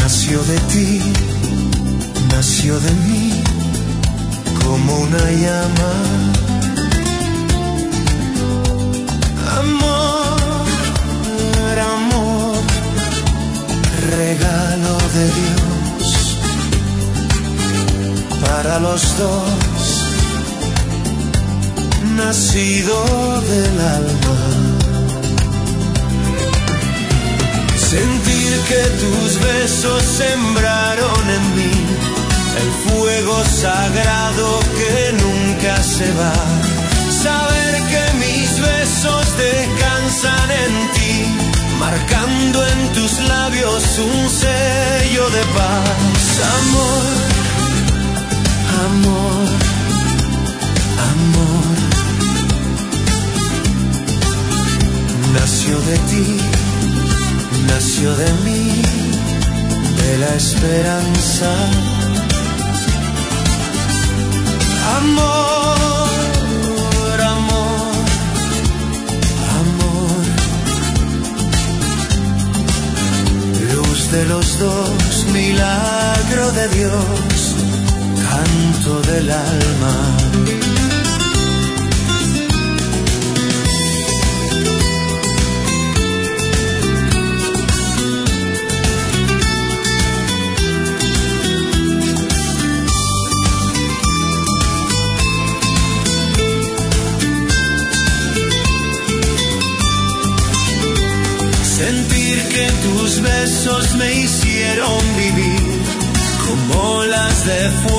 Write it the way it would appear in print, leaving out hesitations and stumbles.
Nació de ti, nació de mí, como una llama. Amor, amor, regalo de Dios para los dos, nacido del alma. Sentir que tus besos sembraron en mí el fuego sagrado que nunca se va. Saber que mis besos descansan en ti, marcando en tus labios un sello de paz. Amor, amor, amor. Nació de ti, nació de mí, de la esperanza. Amor, amor, amor. Luz de los dos, milagro de Dios, canto del alma. Que tus besos me hicieron vivir como olas de fuego